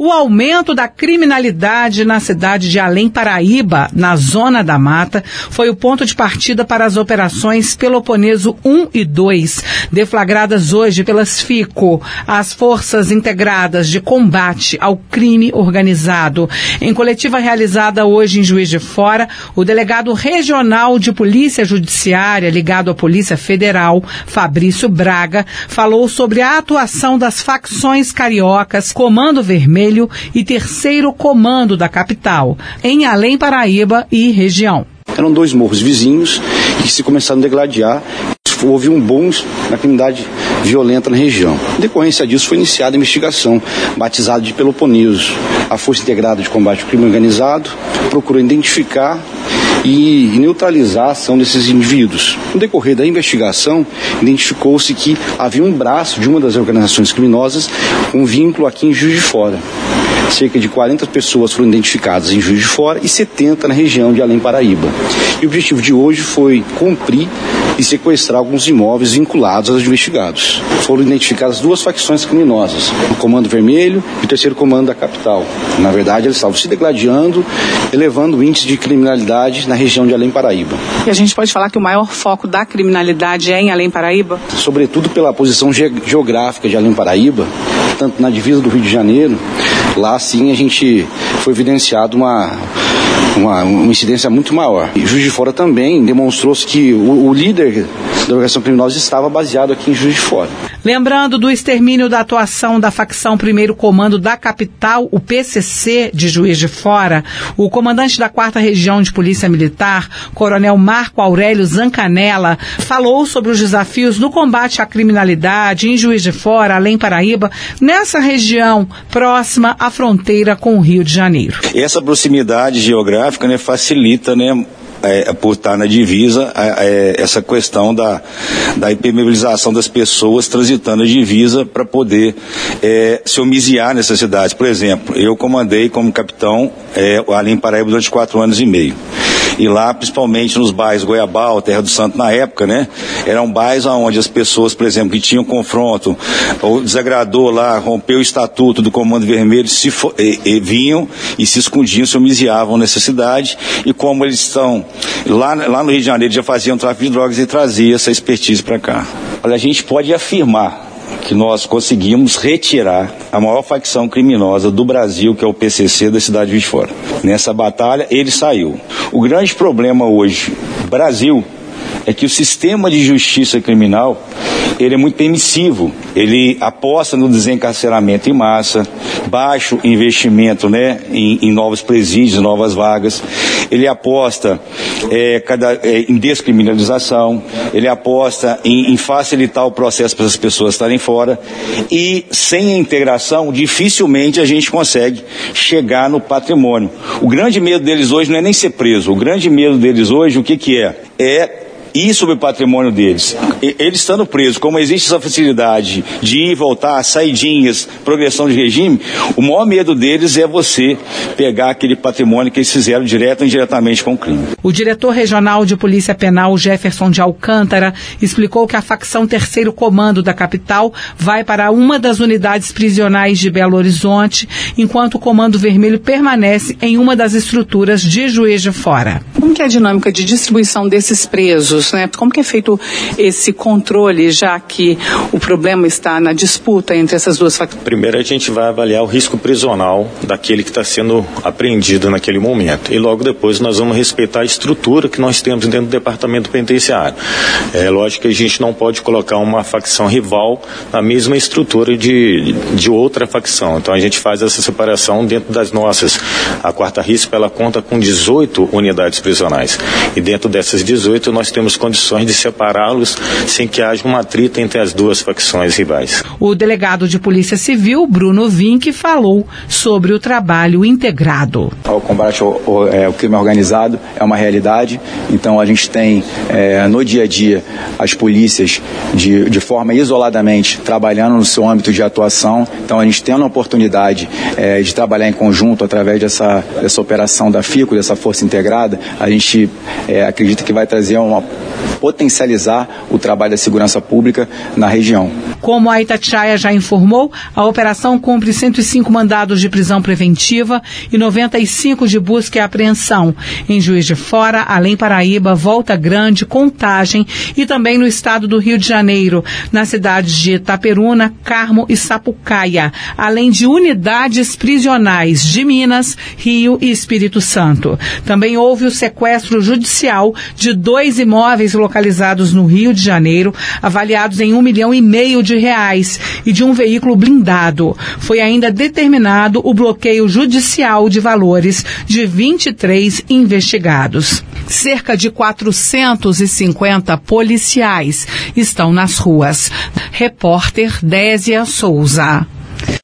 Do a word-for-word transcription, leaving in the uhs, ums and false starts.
O aumento da criminalidade na cidade de Além Paraíba, na Zona da Mata, foi o ponto de partida para as operações Peloponeso um e dois, deflagradas hoje pelas FICO, as Forças Integradas de Combate ao Crime Organizado. Em coletiva realizada hoje em Juiz de Fora, o delegado regional de Polícia Judiciária, ligado à Polícia Federal, Fabrício Braga, falou sobre a atuação das facções cariocas Comando Vermelho e terceiro comando da capital, em Além Paraíba e região. Eram dois morros vizinhos que se começaram a degladiar. Houve um boom na criminalidade violenta na região. Em decorrência disso, foi iniciada a investigação, batizada de Peloponeso. A Força Integrada de Combate ao Crime Organizado procurou identificar e neutralizar a ação desses indivíduos. No decorrer da investigação, identificou-se que havia um braço de uma das organizações criminosas, um vínculo aqui em Juiz de Fora. Cerca de quarenta pessoas foram identificadas em Juiz de Fora e setenta na região de Além Paraíba. E o objetivo de hoje foi cumprir e sequestrar alguns imóveis vinculados aos investigados. Foram identificadas duas facções criminosas, o Comando Vermelho e o terceiro comando da capital. Na verdade, eles estavam se degladiando, elevando o índice de criminalidade na região de Além Paraíba. E a gente pode falar que o maior foco da criminalidade é em Além Paraíba? Sobretudo pela posição ge- geográfica de Além Paraíba, tanto na divisa do Rio de Janeiro, lá sim a gente foi evidenciado uma, uma, uma incidência muito maior. E Juiz de Fora também demonstrou-se que o, o líder da organização criminosa estava baseado aqui em Juiz de Fora. Lembrando do extermínio da atuação da facção Primeiro Comando da capital, o P C C de Juiz de Fora, o comandante da quarta Região de Polícia Militar, Coronel Marco Aurélio Zancanella, falou sobre os desafios no combate à criminalidade em Juiz de Fora, Além Paraíba, nessa região próxima à fronteira com o Rio de Janeiro. Essa proximidade geográfica, né, facilita, né, É, por estar na divisa, é, é, essa questão da, da impermeabilização das pessoas transitando a divisa para poder é, se homiziar nessas cidades. Por exemplo, eu comandei como capitão é, Além Paraíba durante quatro anos e meio. E lá, principalmente nos bairros Goiabal, Terra do Santo na época, né, eram bairros onde as pessoas, por exemplo, que tinham confronto, ou desagradou lá, rompeu o estatuto do Comando Vermelho, se for, e, e vinham e se escondiam, se homiziavam nessa cidade. E como eles estão lá, lá no Rio de Janeiro, já faziam tráfico de drogas e traziam essa expertise para cá. Olha, a gente pode afirmar que nós conseguimos retirar a maior facção criminosa do Brasil, que é o P C C da cidade de Juiz de Fora. Nessa batalha, ele saiu. O grande problema hoje, Brasil, é que o sistema de justiça criminal, ele é muito permissivo. Ele aposta no desencarceramento em massa, baixo investimento, né, em, em novos presídios, novas vagas. Ele aposta é, cada, é, em descriminalização, ele aposta em, em facilitar o processo para as pessoas estarem fora. E sem a integração, dificilmente a gente consegue chegar no patrimônio. O grande medo deles hoje não é nem ser preso. O grande medo deles hoje, o que que é? É ir sobre o patrimônio deles. Eles estando presos, como existe essa facilidade de ir e voltar, saidinhas, progressão de regime, o maior medo deles é você pegar aquele patrimônio que eles fizeram direto ou indiretamente com o crime. O diretor regional de Polícia Penal, Jefferson de Alcântara, explicou que a facção Terceiro Comando da capital vai para uma das unidades prisionais de Belo Horizonte, enquanto o Comando Vermelho permanece em uma das estruturas de Juiz de Fora. Como que é a dinâmica de distribuição desses presos? Né? Como que é feito esse controle, já que o problema está na disputa entre essas duas facções? Primeiro a gente vai avaliar o risco prisional daquele que está sendo apreendido naquele momento. E logo depois nós vamos respeitar a estrutura que nós temos dentro do departamento penitenciário. É lógico que a gente não pode colocar uma facção rival na mesma estrutura de, de outra facção. Então a gente faz essa separação dentro das nossas. A quarta rispa, ela conta com dezoito unidades prisionais. E dentro dessas dezoito nós temos condições de separá-los sem que haja uma atrito entre as duas facções rivais. O delegado de Polícia Civil, Bruno Vinck, falou sobre o trabalho integrado. O combate ao, ao, é, ao crime organizado é uma realidade, então a gente tem é, no dia a dia as polícias de, de forma isoladamente trabalhando no seu âmbito de atuação, então a gente tendo a oportunidade é, de trabalhar em conjunto através dessa, dessa operação da FICO, dessa força integrada, a gente é, acredita que vai trazer uma potencializar o trabalho da segurança pública na região. Como a Itatiaia já informou, a operação cumpre cento e cinco mandados de prisão preventiva e noventa e cinco de busca e apreensão em Juiz de Fora, Além Paraíba, Volta Grande, Contagem e também no estado do Rio de Janeiro, nas cidades de Itaperuna, Carmo e Sapucaia, além de unidades prisionais de Minas, Rio e Espírito Santo. Também houve o sequestro judicial de dois imóveis localizados no Rio de Janeiro, avaliados em um milhão e meio de reais, e de um veículo blindado. Foi ainda determinado o bloqueio judicial de valores de vinte e três investigados. Cerca de quatrocentos e cinquenta policiais estão nas ruas. Repórter Désia Souza.